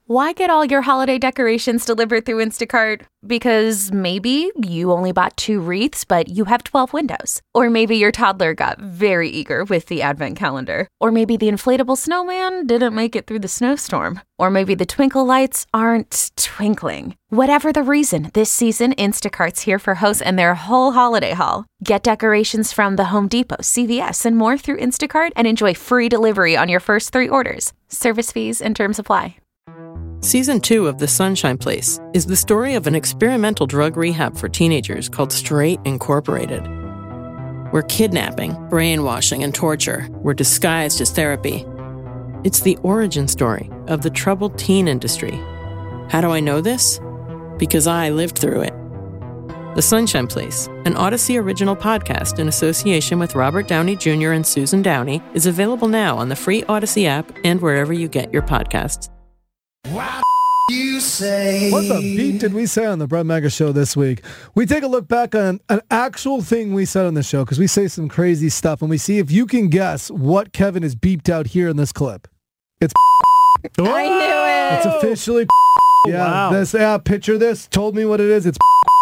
Why get all your holiday decorations delivered through Instacart? Because maybe you only bought 2 wreaths, but you have 12 windows. Or maybe your toddler got very eager with the advent calendar. Or maybe the inflatable snowman didn't make it through the snowstorm. Or maybe the twinkle lights aren't twinkling. Whatever the reason, this season, Instacart's here for hosts and their whole holiday haul. Get decorations from the Home Depot, CVS, and more through Instacart and enjoy free delivery on your first 3 orders. Service fees and terms apply. Season 2 of The Sunshine Place is the story of an experimental drug rehab for teenagers called Straight Incorporated, where kidnapping, brainwashing, and torture were disguised as therapy. It's the origin story of the troubled teen industry. How do I know this? Because I lived through it. The Sunshine Place, an Odyssey original podcast in association with Robert Downey Jr. and Susan Downey, is available now on the free Odyssey app and wherever you get your podcasts. What you say? What the beat did we say on the Brett Mega Show this week? We take a look back on an actual thing we said on the show because we say some crazy stuff, and we see if you can guess what Kevin has beeped out here in this clip. It's I knew it. It's officially Wow. This picture this told me what it is. It's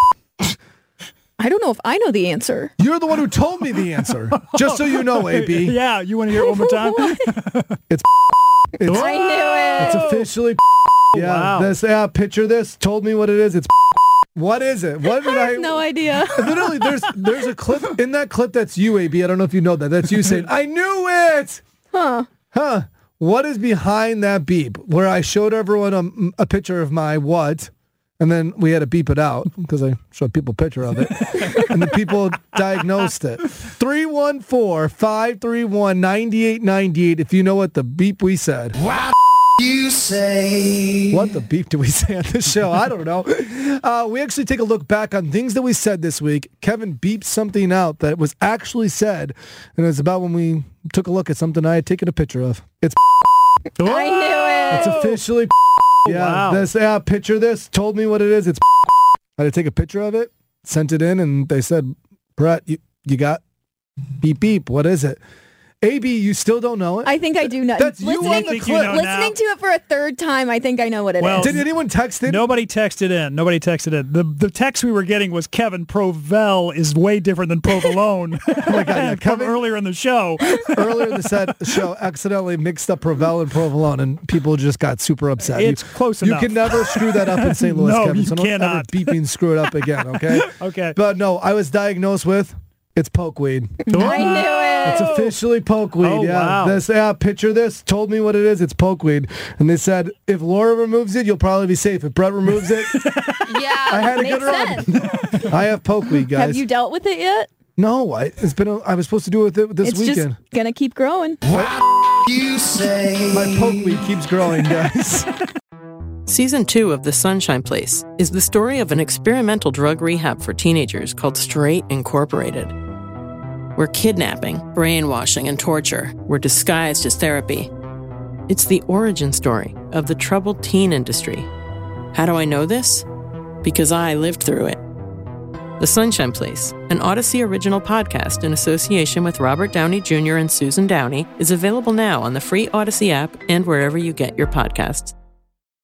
I don't know if I know the answer. You're the one who told me the answer. Just so you know, AB. Yeah, you want to hear it one more time? It's I knew it. It's officially Wow. This picture this told me what it is. It's what is it? What did I have no idea. Literally, there's a clip in that clip that's you, AB. I don't know if you know that. That's you saying, "I knew it." Huh? What is behind that beep? Where I showed everyone a picture of my what, and then we had to beep it out because I showed people a picture of it, and the people diagnosed it. 314-531-9898. If you know what the beep we said. What you say? What the beep do we say on this show? I don't know. We actually take a look back on things that we said this week. Kevin beeped something out that was actually said, and it was about when we took a look at something I had taken a picture of. It's I knew it. It's officially Wow. This picture this told me what it is. It's I had to take a picture of it, sent it in, and they said, Brett, you got beep beep. What is it? AB, you still don't know it? I think I do know. That's you on the think clip. you know now? Listening to it for a third time, I think I know what it is. Well, Did anyone text it? Nobody texted in. The text we were getting was Kevin Provel is way different than Provolone. Oh my God, yeah, From Kevin earlier in the show. earlier in the show accidentally mixed up Provel and Provolone, and people just got super upset. It's close You enough. can never screw that up in St. Louis, No, Kevin. you So don't ever cannot. beeping screw it up again, okay? Okay. But no, I was diagnosed with it's pokeweed. I knew it. It's officially pokeweed. Oh, yeah. wow. This picture this told me what it is. It's pokeweed. And they said if Laura removes it, you'll probably be safe. If Brett removes it, Yeah, I had a makes good run. sense. I have pokeweed, guys. Have you dealt with it yet? No, I was supposed to do it this It's weekend. just gonna keep growing. What you say? My pokeweed keeps growing, guys. Season 2 of The Sunshine Place is the story of an experimental drug rehab for teenagers called Straight Incorporated, where kidnapping, brainwashing, and torture were disguised as therapy. It's the origin story of the troubled teen industry. How do I know this? Because I lived through it. The Sunshine Place, an Odyssey original podcast in association with Robert Downey Jr. and Susan Downey, is available now on the free Odyssey app and wherever you get your podcasts.